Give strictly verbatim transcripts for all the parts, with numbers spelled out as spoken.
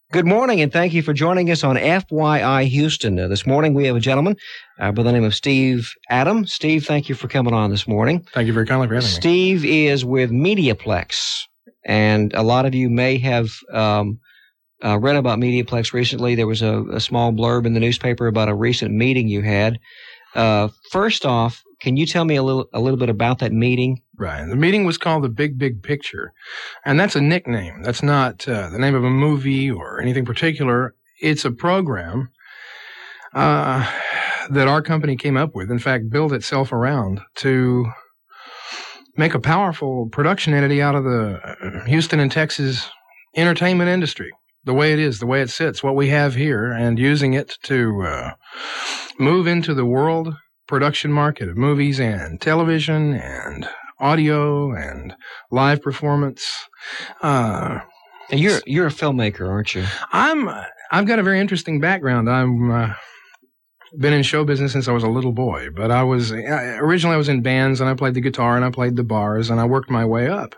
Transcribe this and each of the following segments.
Good morning, and thank you for joining us on F Y I Houston. Uh, this morning we have a gentleman uh, by the name of Steve Adam. Steve, thank you for coming on this morning. Thank you very kindly for having me. Steve is with Mediaplex, and a lot of you may have um, uh, read about Mediaplex recently. There was a, a small blurb in the newspaper about a recent meeting you had. Uh, first off, can you tell me a little a little bit about that meeting? Right. The meeting was called The Big, Big Picture, and that's a nickname. That's not uh, the name of a movie or anything particular. It's a program uh, that our company came up with, in fact, built itself around to make a powerful production entity out of the Houston and Texas entertainment industry, the way it is, the way it sits, what we have here, and using it to uh, move into the world production market of movies and television and audio and live performance. Uh, and you're you're a filmmaker, aren't you? I'm. I've got a very interesting background. I'm uh, been in show business since I was a little boy. But I was I, originally I was in bands, and I played the guitar and I played the bars, and I worked my way up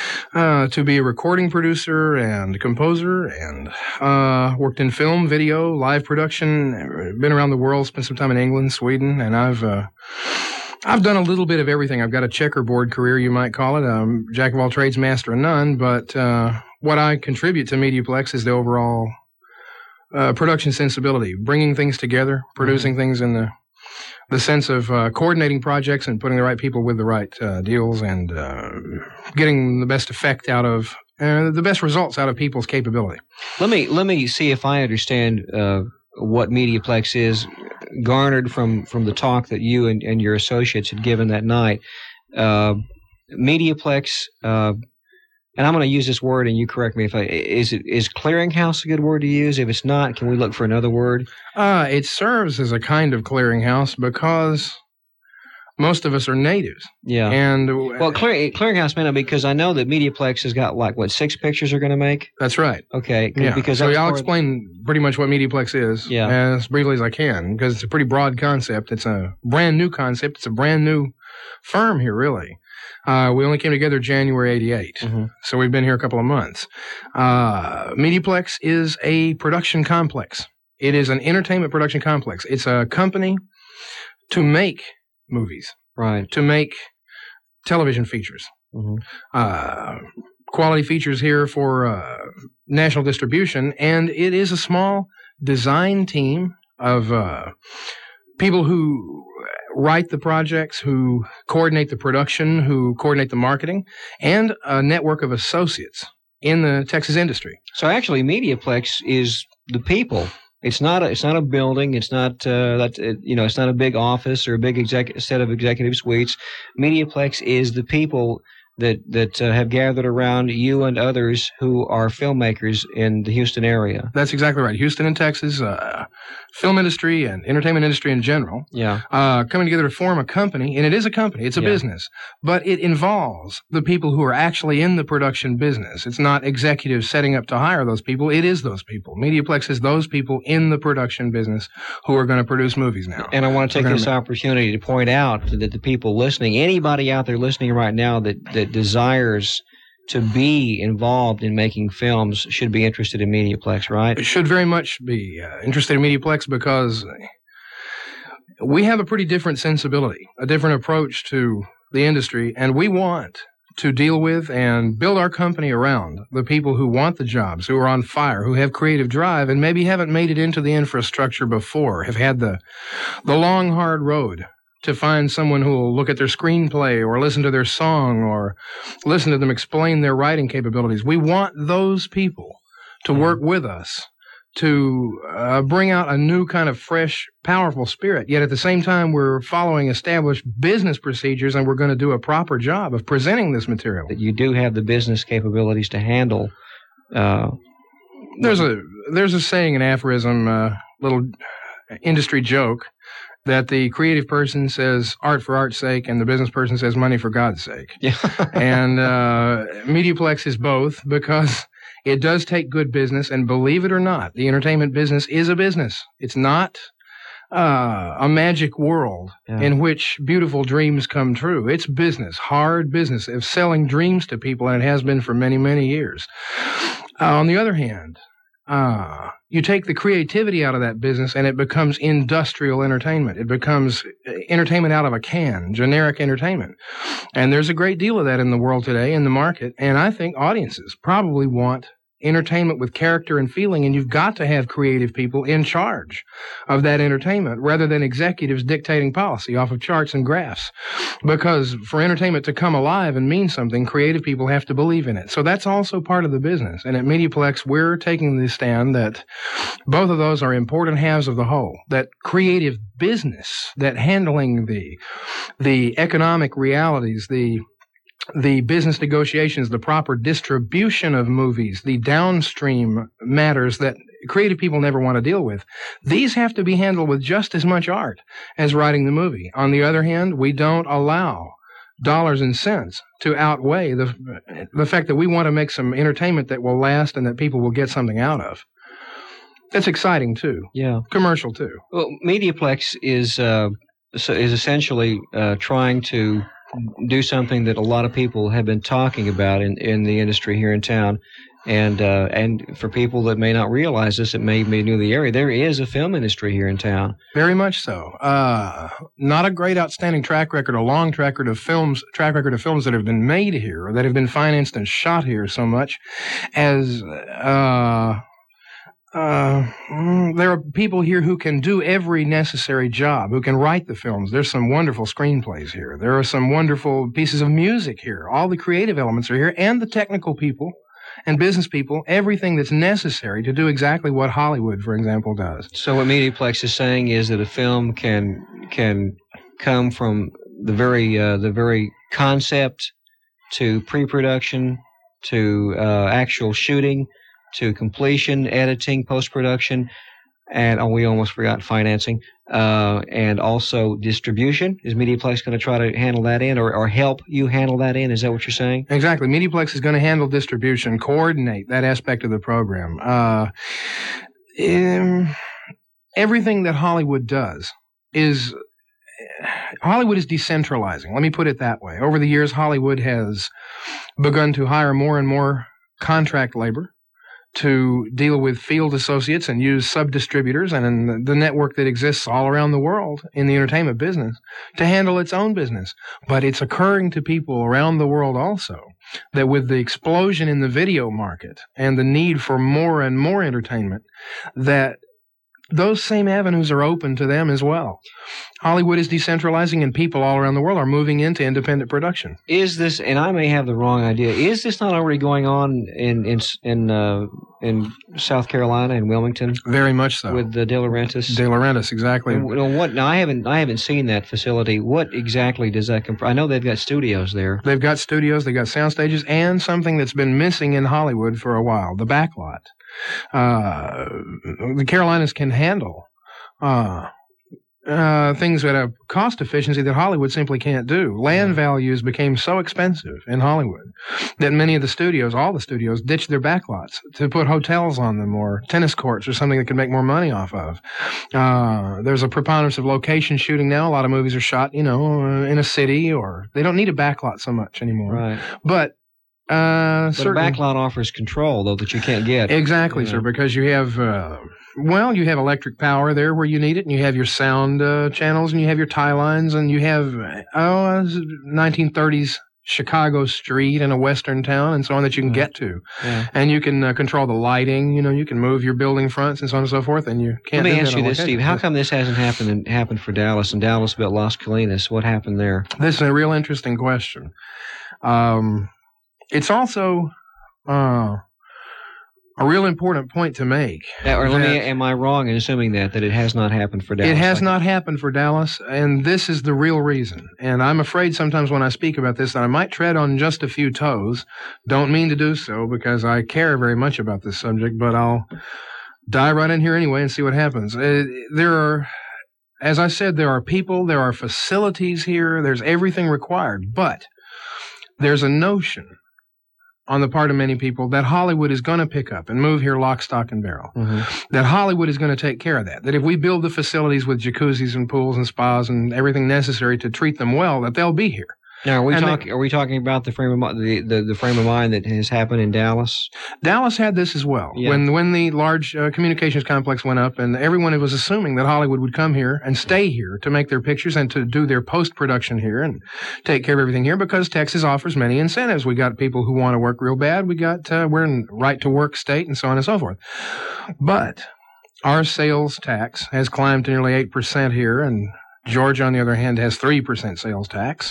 uh, to be a recording producer and composer, and uh, worked in film, video, live production. Been around the world, spent some time in England, Sweden, and I've. Uh, I've done a little bit of everything. I've got a checkerboard career, you might call it, um, jack of all trades, master of none. But uh, what I contribute to Mediaplex is the overall uh, production sensibility, bringing things together, producing mm-hmm. things in the the sense of uh, coordinating projects and putting the right people with the right uh, deals, and uh, getting the best effect out of uh, the best results out of people's capability. Let me let me see if I understand uh, what Mediaplex is, garnered from, from the talk that you and, and your associates had given that night. Uh, Mediaplex, uh, and I'm going to use this word, and you correct me if I is it is clearinghouse a good word to use? If it's not, can we look for another word? Uh, it serves as a kind of clearinghouse because most of us are natives. Yeah. And well, clear, clearinghouse may not, because I know that Mediaplex has got like what six pictures are going to make. That's right. Okay. Yeah. Because so I'll explain pretty much what Mediaplex is, yeah. as briefly as I can, because it's a pretty broad concept. It's a brand new concept. It's a brand new firm here, really. Uh, we only came together January eighty-eight, mm-hmm. so we've been here a couple of months. Uh, Mediaplex is a production complex. It is an entertainment production complex. It's a company to make movies, right? To make television features, mm-hmm. uh, quality features here for uh, national distribution, and it is a small design team of uh, people who write the projects, who coordinate the production, who coordinate the marketing, and a network of associates in the Texas industry. So actually, Mediaplex is the people. It's not a, it's not a building. It's not uh, that uh, you know. It's not a big office or a big exec- set of executive suites. Mediaplex is the people that that uh, have gathered around you and others who are filmmakers in the Houston area. That's exactly right. Houston and Texas, uh, film industry and entertainment industry in general, yeah, uh, coming together to form a company, and it is a company. It's a yeah. business, but it involves the people who are actually in the production business. It's not executives setting up to hire those people. It is those people. Mediaplex is those people in the production business who are going to produce movies now. And I want to take this opportunity to point out that the people listening, anybody out there listening right now that that desires to be involved in making films should be interested in Mediaplex, right? It should very much be uh, interested in Mediaplex because we have a pretty different sensibility, a different approach to the industry, and we want to deal with and build our company around the people who want the jobs, who are on fire, who have creative drive, and maybe haven't made it into the infrastructure before, have had the the long, hard road to find someone who will look at their screenplay or listen to their song or listen to them explain their writing capabilities. We want those people to work with us to uh, bring out a new kind of fresh, powerful spirit. Yet at the same time, we're following established business procedures, and we're going to do a proper job of presenting this material. That you do have the business capabilities to handle. Uh, there's a there's a saying, an aphorism, a little industry joke, that the creative person says art for art's sake and the business person says money for God's sake. Yeah. And uh, Mediaplex is both, because it does take good business, and believe it or not, the entertainment business is a business. It's not uh, a magic world yeah. in which beautiful dreams come true. It's business, hard business of selling dreams to people, and it has been for many, many years. Uh, on the other hand, Uh, you take the creativity out of that business and it becomes industrial entertainment. It becomes entertainment out of a can, generic entertainment. And there's a great deal of that in the world today, in the market. And I think audiences probably want entertainment with character and feeling, and you've got to have creative people in charge of that entertainment rather than executives dictating policy off of charts and graphs. Because for entertainment to come alive and mean something, creative people have to believe in it. So that's also part of the business. And at Mediaplex, we're taking the stand that both of those are important halves of the whole. That creative business, that handling the the economic realities, the the business negotiations, the proper distribution of movies, the downstream matters that creative people never want to deal with. These have to be handled with just as much art as writing the movie. On the other hand, we don't allow dollars and cents to outweigh the the fact that we want to make some entertainment that will last and that people will get something out of. That's exciting, too. Yeah. Commercial, too. Well, Mediaplex is, uh, so is essentially uh, trying to do something that a lot of people have been talking about in, in the industry here in town. And uh, and for people that may not realize this, it may be new to the area, there is a film industry here in town. Very much so. Uh, not a great outstanding track record, a long track record of films, track record of films that have been made here, that have been financed and shot here so much as... Uh, Uh, there are people here who can do every necessary job, who can write the films. There's some wonderful screenplays here. There are some wonderful pieces of music here. All the creative elements are here, and the technical people and business people, everything that's necessary to do exactly what Hollywood, for example, does. So what Mediaplex is saying is that a film can can come from the very uh, the very concept to pre-production to uh, actual shooting, to completion, editing, post-production, and oh, we almost forgot financing, uh, and also distribution. Is Mediaplex going to try to handle that in, or, or help you handle that in? Is that what you're saying? Exactly. Mediaplex is going to handle distribution, coordinate that aspect of the program. Uh, um, everything that Hollywood does is... Hollywood is decentralizing. Let me put it that way. Over the years, Hollywood has begun to hire more and more contract labor to deal with field associates and use sub-distributors and in the network that exists all around the world in the entertainment business to handle its own business. But it's occurring to people around the world also that with the explosion in the video market and the need for more and more entertainment, that those same avenues are open to them as well. Hollywood is decentralizing, and people all around the world are moving into independent production. Is this, and I may have the wrong idea, is this not already going on in in in, uh, in South Carolina, in Wilmington? Very much so. With the De Laurentiis? De Laurentiis, exactly. And what? Now, I haven't I haven't seen that facility. What exactly does that comprise? I know they've got studios there. They've got studios, they've got sound stages, and something that's been missing in Hollywood for a while, the backlot. Uh, the Carolinas can handle uh, uh, things at a cost efficiency that Hollywood simply can't do. Land values became so expensive in Hollywood that many of the studios, all the studios, ditched their backlots to put hotels on them or tennis courts or something that could make more money off of. Uh, there's a preponderance of location shooting now. A lot of movies are shot, you know, in a city, or they don't need a backlot so much anymore. Right. But Uh, but a backlot offers control, though, that you can't get. Exactly, you know. Sir, because you have, uh, well, you have electric power there where you need it, and you have your sound uh, channels, and you have your tie lines, and you have, oh, nineteen thirties Chicago street in a western town, and so on, that you can yeah. get to. Yeah. And you can uh, control the lighting, you know, you can move your building fronts and so on and so forth, and you can't Let me do ask that you on this, location. Steve. How come this hasn't happened in, happened for Dallas, and Dallas built Las Colinas? What happened there? This is a real interesting question. Um... It's also uh, a real important point to make. That, or let me, am I wrong in assuming that, that it has not happened for Dallas? It has like not happened for Dallas, and this is the real reason. And I'm afraid sometimes when I speak about this that I might tread on just a few toes. Don't mean to do so because I care very much about this subject, but I'll dive right in here anyway and see what happens. Uh, there are, as I said, there are people, there are facilities here, there's everything required, but there's a notion on the part of many people that Hollywood is going to pick up and move here lock, stock, and barrel. Mm-hmm. That Hollywood is going to take care of that. That if we build the facilities with jacuzzis and pools and spas and everything necessary to treat them well, that they'll be here. Now, are we And talking? they- Are we talking about the frame of mi- the, the the frame of mind that has happened in Dallas? Dallas had this as well. Yeah. When when the large uh, communications complex went up, and everyone was assuming that Hollywood would come here and stay here to make their pictures and to do their post production here and take care of everything here, because Texas offers many incentives. We got people who want to work real bad. We got uh, we're in right to work state, and so on and so forth. But our sales tax has climbed to nearly eight percent here, and Georgia, on the other hand, has three percent sales tax.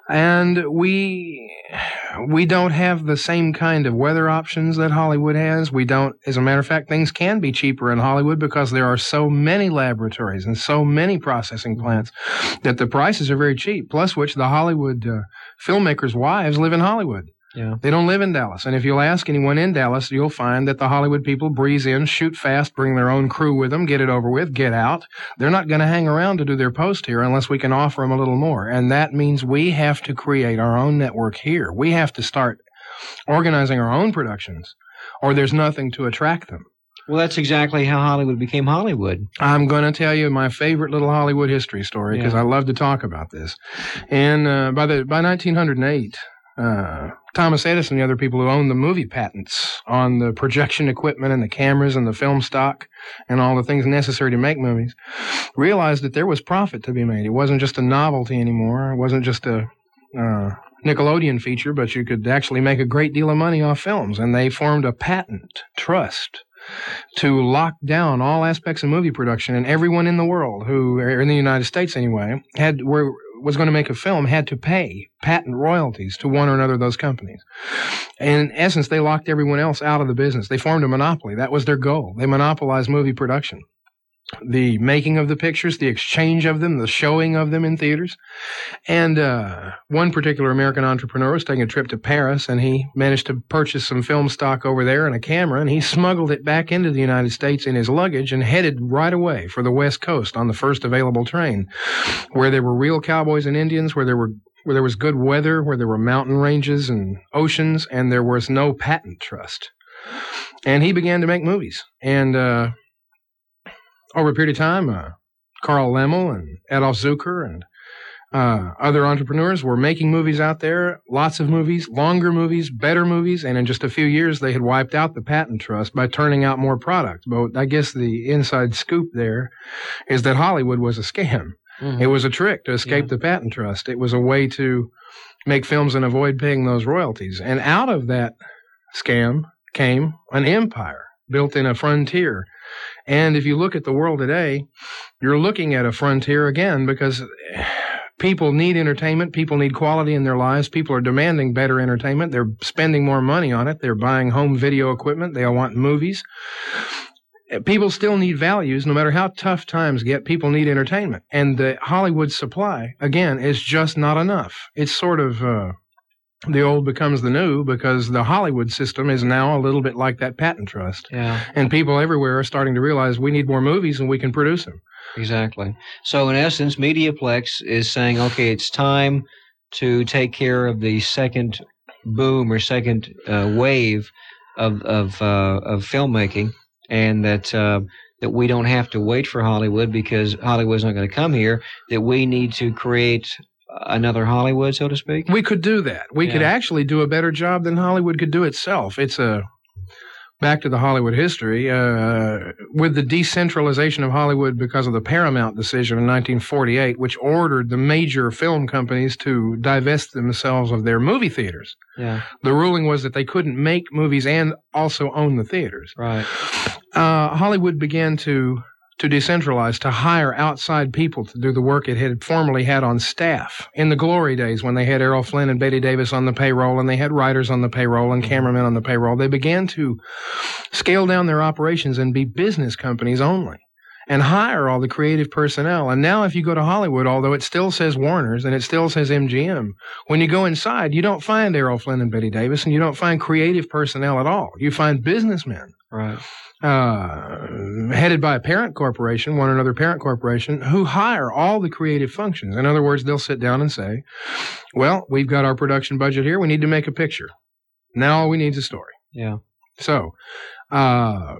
And we we don't have the same kind of weather options that Hollywood has. We don't, as a matter of fact, things can be cheaper in Hollywood because there are so many laboratories and so many processing plants that the prices are very cheap, plus which the Hollywood uh, filmmakers' wives live in Hollywood. Yeah. They don't live in Dallas. And if you'll ask anyone in Dallas, you'll find that the Hollywood people breeze in, shoot fast, bring their own crew with them, get it over with, get out. They're not going to hang around to do their post here unless we can offer them a little more. And that means we have to create our own network here. We have to start organizing our own productions, or there's nothing to attract them. Well, that's exactly how Hollywood became Hollywood. I'm going to tell you my favorite little Hollywood history story because Yeah. I love to talk about this. And uh, by the by nineteen oh eight, uh, Thomas Edison and the other people who owned the movie patents on the projection equipment and the cameras and the film stock and all the things necessary to make movies realized that there was profit to be made. It wasn't just a novelty anymore. It wasn't just a uh, Nickelodeon feature, but you could actually make a great deal of money off films. And they formed a patent trust to lock down all aspects of movie production, and everyone in the world who, or in the United States anyway, had were was going to make a film had to pay patent royalties to one or another of those companies. And in essence, they locked everyone else out of the business. They formed a monopoly. That was their goal. They monopolized movie production. The making of the pictures, the exchange of them, the showing of them in theaters. And uh, one particular American entrepreneur was taking a trip to Paris, and he managed to purchase some film stock over there and a camera, and he smuggled it back into the United States in his luggage and headed right away for the West Coast on the first available train, where there were real cowboys and Indians, where there were where there was good weather, where there were mountain ranges and oceans, and there was no patent trust. And he began to make movies. And uh over a period of time, uh, Carl Laemmle and Adolf Zucker and uh, other entrepreneurs were making movies out there, lots of movies, longer movies, better movies, and in just a few years they had wiped out the patent trust by turning out more product. But I guess the inside scoop there is that Hollywood was a scam. Mhm. It was a trick to escape Yeah. the patent trust. It was a way to make films and avoid paying those royalties. And out of that scam came an empire built in a frontier. And if you look at the world today, you're looking at a frontier again because people need entertainment. People need quality in their lives. People are demanding better entertainment. They're spending more money on it. They're buying home video equipment. They all want movies. People still need values. No matter how tough times get, people need entertainment. And the Hollywood supply, again, is just not enough. It's sort of... Uh, the old becomes the new because the Hollywood system is now a little bit like that patent trust. Yeah, And people everywhere are starting to realize we need more movies and we can produce them. exactly. So in essence, Mediaplex is saying, okay, it's time to take care of the second boom or second uh, wave of of uh, of filmmaking, and that uh, that we don't have to wait for Hollywood because Hollywood's not going to come here. That we need to create another Hollywood, so to speak. We could do that. We Yeah. could actually do a better job than Hollywood could do itself. It's a back to the Hollywood history. Uh, with the decentralization of Hollywood because of the Paramount decision in nineteen forty-eight, which ordered the major film companies to divest themselves of their movie theaters. Yeah, The ruling was that they couldn't make movies and also own the theaters. right. Uh, Hollywood began to to decentralize, to hire outside people to do the work it had formerly had on staff. In the glory days when they had Errol Flynn and Bette Davis on the payroll and they had writers on the payroll and cameramen on the payroll, they began to scale down their operations and be business companies only and hire all the creative personnel. And now if you go to Hollywood, although it still says Warner's and it still says M G M, when you go inside, you don't find Errol Flynn and Bette Davis and you don't find creative personnel at all. You find businessmen. Right. Uh, headed by a parent corporation, one or another parent corporation, who hire all the creative functions. In other words, they'll sit down and say, well, we've got our production budget here. We need to make a picture. Now all we need is a story. Yeah. So uh,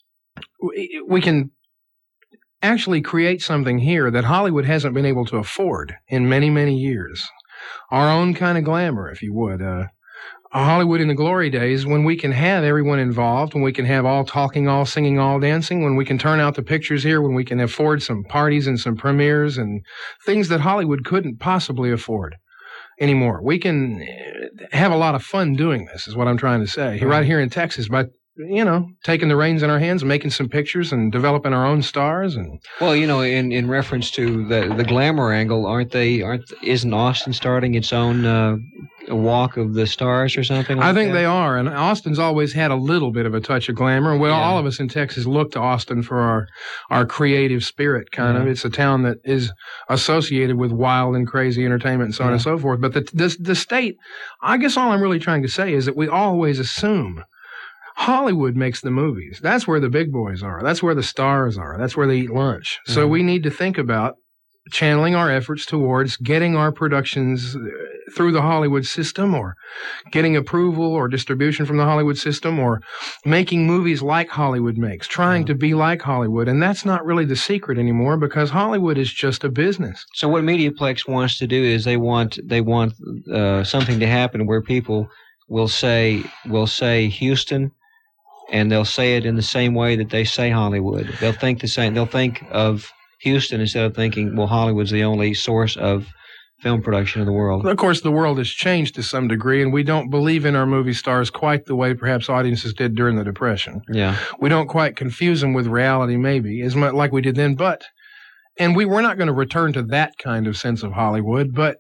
we, we can actually create something here that Hollywood hasn't been able to afford in many, many years. our own kind of glamour, if you would. Uh, Hollywood in the glory days, when we can have everyone involved, when we can have all talking, all singing, all dancing, when we can turn out the pictures here, when we can afford some parties and some premieres and things that Hollywood couldn't possibly afford anymore. We can have a lot of fun doing this, is what I'm trying to say. Right, right here in Texas, by, you know, taking the reins in our hands and making some pictures and developing our own stars. And well, you know, in, in reference to the the glamour angle, aren't they? Aren't isn't Austin starting its own uh, walk of the stars or something like I think that? they are, and Austin's always had a little bit of a touch of glamour. Well, yeah. All of us in Texas look to Austin for our our creative spirit, kind yeah. of. It's a town that is associated with wild and crazy entertainment and so yeah. on and so forth. But the, the the state, I guess all I'm really trying to say is that we always assume Hollywood makes the movies. That's where the big boys are. That's where the stars are. That's where they eat lunch. Yeah. So we need to think about channeling our efforts towards getting our productions through the Hollywood system, or getting approval or distribution from the Hollywood system, or making movies like Hollywood makes, trying yeah. to be like Hollywood. And that's not really the secret anymore, because Hollywood is just a business. So what Mediaplex wants to do is they want they want uh, something to happen where people will say will say Houston, and they'll say it in the same way that they say Hollywood. They'll think the same. They'll think of Houston instead of thinking, well, Hollywood's the only source of film production in the world. Of course, the world has changed to some degree, and we don't believe in our movie stars quite the way perhaps audiences did during the Depression. Yeah. We don't quite confuse them with reality, maybe, as much like we did then, but, and we, we're not going to return to that kind of sense of Hollywood, but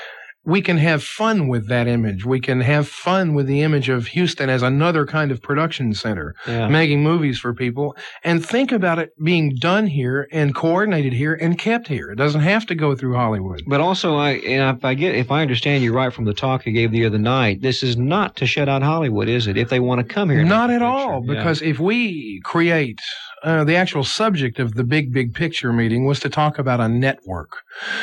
we can have fun with that image. We can have fun with the image of Houston as another kind of production center, yeah. making movies for people, and think about it being done here and coordinated here and kept here. It doesn't have to go through Hollywood. But also, I, and if I get, if I understand you right from the talk you gave the other night, this is not to shut out Hollywood, is it? If they want to come here, not at all, because yeah. if we create. Uh, the actual subject of the big, big picture meeting was to talk about a network,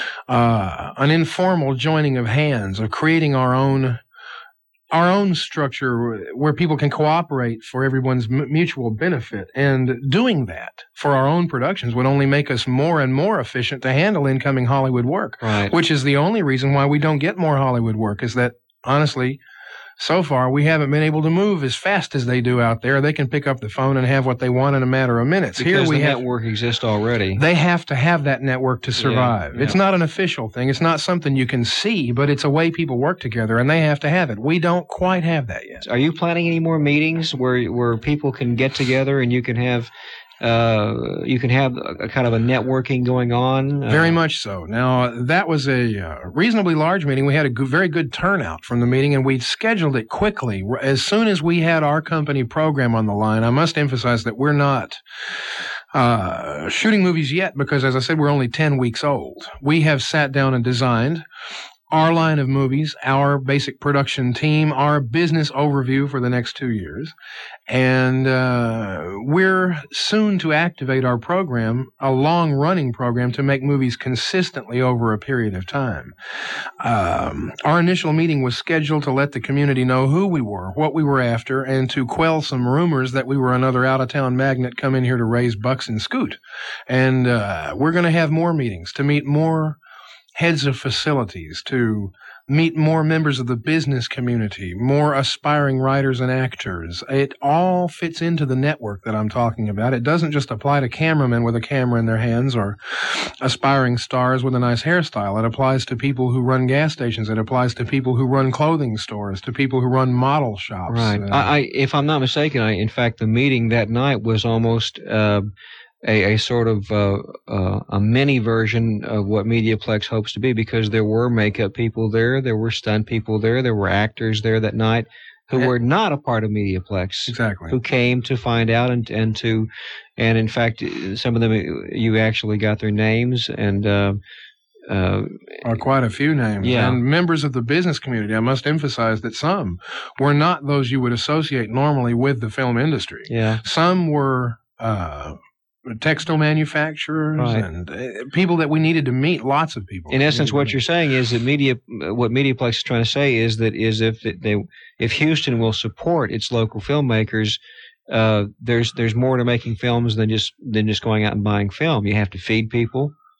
uh, an informal joining of hands, of creating our own, our own structure where people can cooperate for everyone's m- mutual benefit. And doing that for our own productions would only make us more and more efficient to handle incoming Hollywood work, right. which is the only reason why we don't get more Hollywood work, is that, honestly, so far, we haven't been able to move as fast as they do out there. They can pick up the phone and have what they want in a matter of minutes. Because Here we the have, network exists already. They have to have that network to survive. Yeah, yeah. It's not an official thing. It's not something you can see, but it's a way people work together, and they have to have it. We don't quite have that yet. Are you planning any more meetings where where people can get together and you can have uh, you can have a, a kind of a networking going on? Uh, very much so. Now, that was a uh, reasonably large meeting. We had a good, very good turnout from the meeting, and we scheduled it quickly. As soon as we had our company program on the line, I must emphasize that we're not uh, shooting movies yet because, as I said, we're only ten weeks old. We have sat down and designed our line of movies, our basic production team, our business overview for the next two years. And uh, we're soon to activate our program, a long-running program, to make movies consistently over a period of time. Um, our initial meeting was scheduled to let the community know who we were, what we were after, and to quell some rumors that we were another out-of-town magnet come in here to raise bucks and scoot. And uh, we're going to have more meetings to meet more heads of facilities, to meet more members of the business community, more aspiring writers and actors. It all fits into the network that I'm talking about. It doesn't just apply to cameramen with a camera in their hands or aspiring stars with a nice hairstyle. It applies to people who run gas stations. It applies to people who run clothing stores, to people who run model shops. Right. Uh, I, I, if I'm not mistaken, I, in fact, the meeting that night was almost uh, A, a sort of uh, uh, a mini version of what Mediaplex hopes to be, because there were makeup people there, there were stunt people there, there were actors there that night who were not a part of Mediaplex. Exactly. Who came to find out and, and to, and in fact, some of them, you actually got their names and, uh, uh, or quite a few names. Yeah. And members of the business community, I must emphasize that some were not those you would associate normally with the film industry. Yeah. Some were, uh, textile manufacturers right. and uh, people that we needed to meet. Lots of people. In essence, what you're saying is that media, what Mediaplex is trying to say is that is if they, if Houston will support its local filmmakers, uh, there's there's more to making films than just than just going out and buying film. You have to feed people.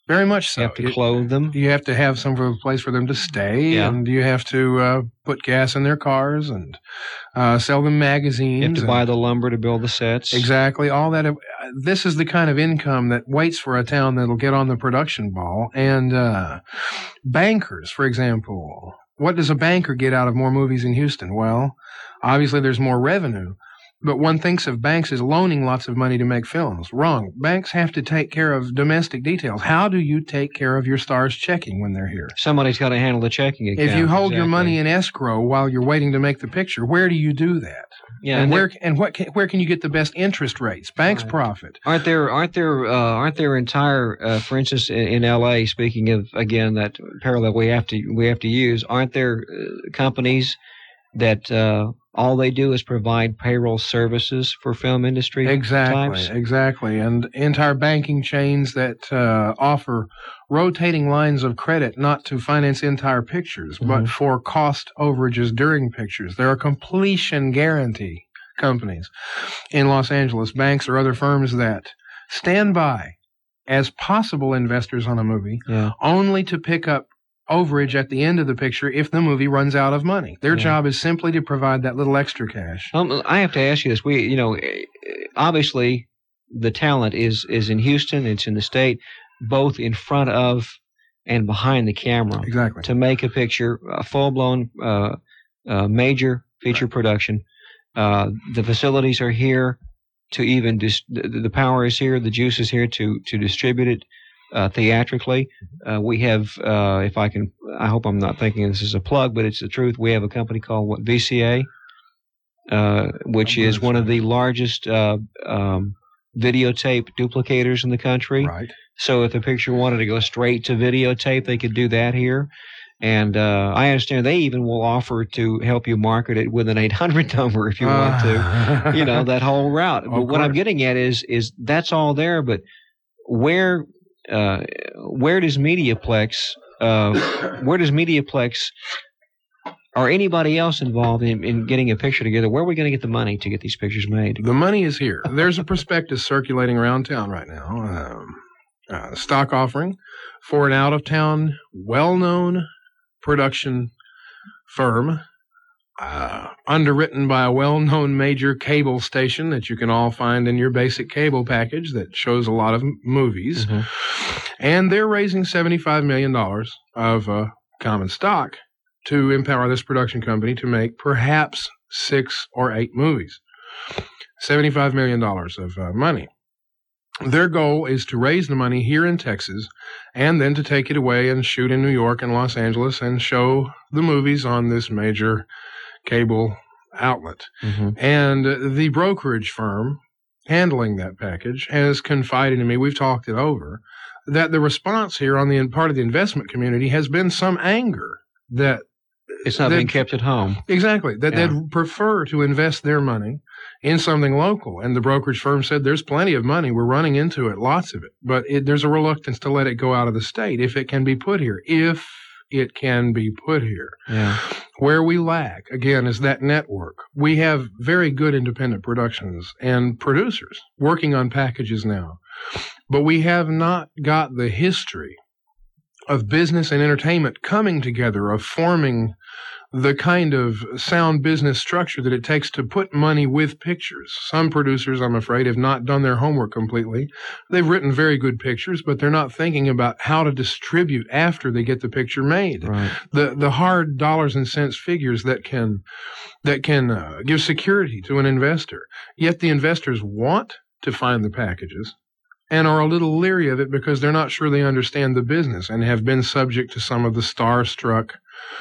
Very much so. You have to clothe them. You have to have some sort of place for them to stay, Yeah. and you have to uh, put gas in their cars and uh, sell them magazines. You have to and, buy the lumber to build the sets. Exactly. All that. Uh, this is the kind of income that waits for a town that'll get on the production ball. And uh, bankers, for example. What does a banker get out of more movies in Houston? Well, obviously there's more revenue. But one thinks of banks as loaning lots of money to make films. Wrong. Banks have to take care of domestic details. How do you take care of your stars checking when they're here? Somebody's got to handle the checking account. If you hold exactly. your money in escrow while you're waiting to make the picture, where do you do that? Yeah, and, and where and what can, where can you get the best interest rates? Banks right. profit. Aren't there aren't there uh, aren't there entire uh, for instance in, in L A, speaking of again that parallel we have to we have to use, aren't there uh, companies that uh, all they do is provide payroll services for film industry Exactly, types? exactly. And entire banking chains that uh, offer rotating lines of credit not to finance entire pictures, Mm-hmm. but for cost overages during pictures. There are completion guarantee companies in Los Angeles, banks or other firms that stand by as possible investors on a movie, Yeah. only to pick up overage at the end of the picture if the movie runs out of money. Their Yeah. job is simply to provide that little extra cash. Um, I have to ask you this. We, you know, eh, obviously the talent is is in Houston. It's in the state, both in front of and behind the camera Exactly. to make a picture, a full blown uh, uh, major feature Right. production. Uh, the facilities are here to even dis- the, the power is here, the juice is here to to distribute it uh, theatrically. Uh, we have, uh, if I can, I hope I'm not thinking this is a plug, but it's the truth. We have a company called what, V C A, uh, which I is believe one so. of the largest uh, um, videotape duplicators in the country. Right. So if a picture wanted to go straight to videotape, they could do that here. And uh, I understand they even will offer to help you market it with an eight hundred number if you want to. You know, that whole route. Of But what I'm course. getting at is is that's all there, but where uh, where does Mediaplex uh, where does Mediaplex or anybody else involved in, in getting a picture together, where are we going to get the money to get these pictures made? The money is here. There's a prospectus circulating around town right now, um, uh, stock offering for an out-of-town, well-known production firm, uh, underwritten by a well-known major cable station that you can all find in your basic cable package that shows a lot of m- movies. Mhm. And they're raising seventy-five million dollars of uh, common stock to empower this production company to make perhaps six or eight movies. seventy-five million dollars of uh, money. Their goal is to raise the money here in Texas and then to take it away and shoot in New York and Los Angeles and show the movies on this major cable outlet. Mhm. And the brokerage firm handling that package has confided in me, we've talked it over, that the response here on the part of the investment community has been some anger that It's not that- being kept at home. Exactly. That Yeah. they'd prefer to invest their money in something local. And the brokerage firm said there's plenty of money. We're running into it, lots of it. But it, there's a reluctance to let it go out of the state if it can be put here. If it can be put here. Yeah. Where we lack, again, is that network. We have very good independent productions and producers working on packages now. But we have not got the history of business and entertainment coming together, of forming the kind of sound business structure that it takes to put money with pictures. Some producers, I'm afraid, have not done their homework completely. They've written very good pictures, but they're not thinking about how to distribute after they get the picture made. Right. The the hard dollars and cents figures that can that can uh, give security to an investor. Yet the investors want to find the packages and are a little leery of it because they're not sure they understand the business and have been subject to some of the star-struck,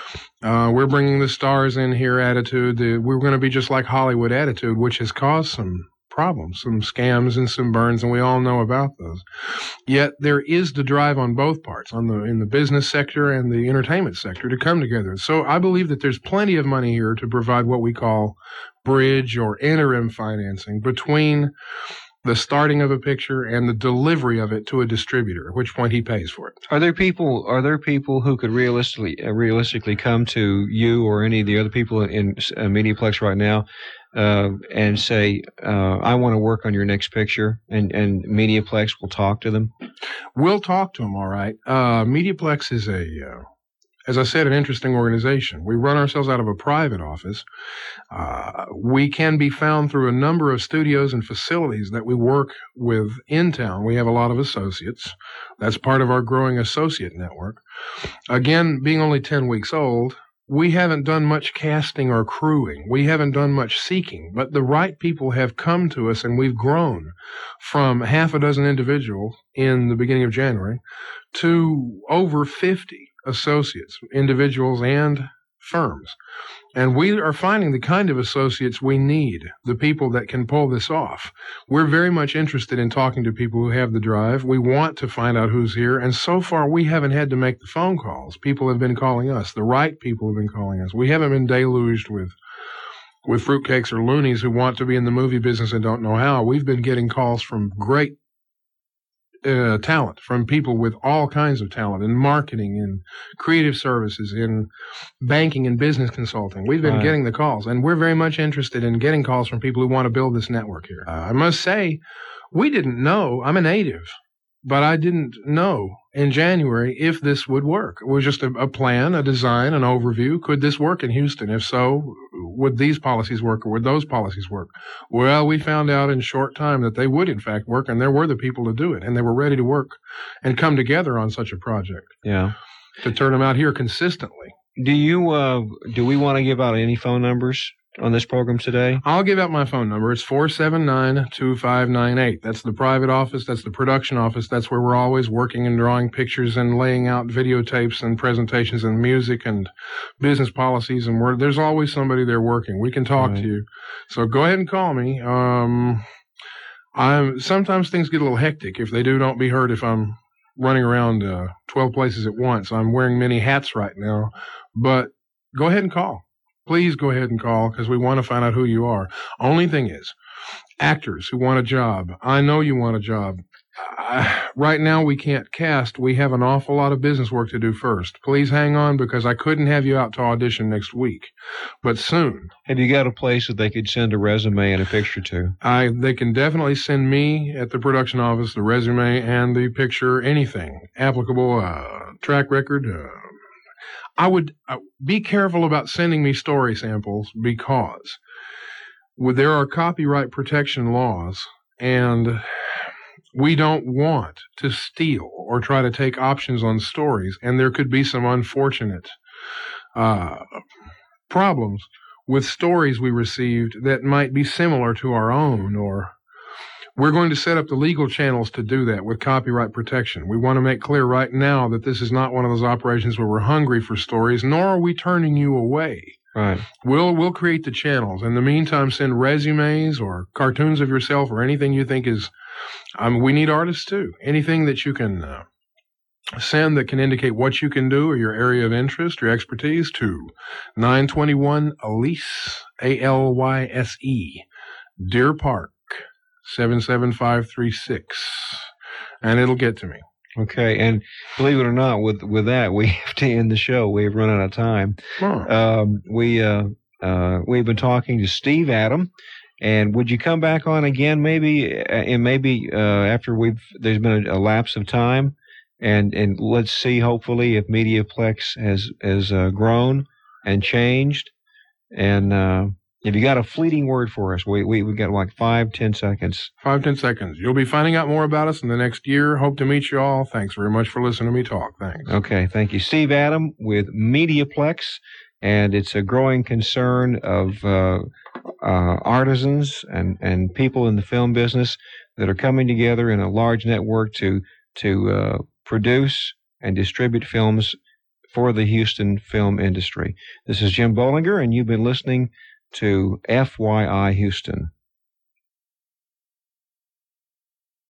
uh, we're bringing the stars in here attitude, the, we're going to be just like Hollywood attitude, which has caused some problems, some scams and some burns, and we all know about those. Yet there is the drive on both parts, on the in the business sector and the entertainment sector, to come together. So I believe that there's plenty of money here to provide what we call bridge or interim financing between the starting of a picture and the delivery of it to a distributor, at which point he pays for it. Are there people? Are there people who could realistically uh, realistically come to you or any of the other people in uh, Mediaplex right now uh, and say, uh, "I want to work on your next picture," and and Mediaplex will talk to them? We'll talk to them, all right. Uh, Mediaplex is a uh, as I said, an interesting organization. We run ourselves out of a private office. Uh, we can be found through a number of studios and facilities that we work with in town. We have a lot of associates. That's part of our growing associate network. Again, being only ten weeks old, we haven't done much casting or crewing. We haven't done much seeking, but the right people have come to us, and we've grown from half a dozen individuals in the beginning of January to over fifty associates, individuals and firms. And we are finding the kind of associates we need, the people that can pull this off. We're very much interested in talking to people who have the drive. We want to find out who's here. And so far, we haven't had to make the phone calls. People have been calling us. The right people have been calling us. We haven't been deluged with with fruitcakes or loonies who want to be in the movie business and don't know how. We've been getting calls from great Uh, talent, from people with all kinds of talent in marketing, in creative services, in banking and business consulting. We've been Right. getting the calls, and we're very much interested in getting calls from people who want to build this network here. Uh, I must say, we didn't know. I'm a native, but I didn't know in January if this would work. It was just a, a plan, a design, an overview. Could this work in Houston? If so, would these policies work or would those policies work? Well, we found out in short time that they would, in fact, work, and there were the people to do it, and they were ready to work and come together on such a project Yeah. to turn them out here consistently. Do you? Uh, do we want to give out any phone numbers on this program today? I'll give out my phone number. It's four seven nine, two five nine eight. That's the private office. That's the production office. That's where we're always working and drawing pictures and laying out videotapes and presentations and music and business policies. And we're, there's always somebody there working. We can talk Right. to you. So go ahead and call me. Um, I'm sometimes things get a little hectic. If they do, don't be hurt if I'm running around uh, twelve places at once. I'm wearing many hats right now. But go ahead and call. Please go ahead and call, because we want to find out who you are. Only thing is, actors who want a job, I know you want a job. Uh, right now we can't cast. We have an awful lot of business work to do first. Please hang on, because I couldn't have you out to audition next week, but soon. Have you got a place that they could send a resume and a picture to? I they can definitely send me at the production office the resume and the picture, anything applicable, uh, track record. Uh, I would uh, be careful about sending me story samples, because well, there are copyright protection laws, and we don't want to steal or try to take options on stories, and there could be some unfortunate uh, problems with stories we received that might be similar to our own. Or we're going to set up the legal channels to do that with copyright protection. We want to make clear right now that this is not one of those operations where we're hungry for stories, nor are we turning you away. Right. We'll we'll create the channels. In the meantime, send resumes or cartoons of yourself or anything you think is. Um, we need artists too. Anything that you can uh, send that can indicate what you can do or your area of interest, your expertise, to nine twenty-one Alise, A L Y S E, Deer Park, seven seven five three six, and it'll get to me. Okay, and believe it or not, with with that, we have to end the show. We've run out of time. Huh. Um, we uh, uh, we've been talking to Steve Adam, and would you come back on again, maybe, and maybe uh, after we've there's been a, a lapse of time, and and let's see, hopefully, if Mediaplex has has uh, grown and changed, and. Uh, If you got a fleeting word for us, we we we got like five, ten seconds. Five, ten seconds. You'll be finding out more about us in the next year. Hope to meet you all. Thanks very much for listening to me talk. Thanks. Okay, thank you. Steve Adam with Mediaplex, and it's a growing concern of uh, uh, artisans and, and people in the film business that are coming together in a large network to, to uh, produce and distribute films for the Houston film industry. This is Jim Bollinger, and you've been listening to F Y I Houston.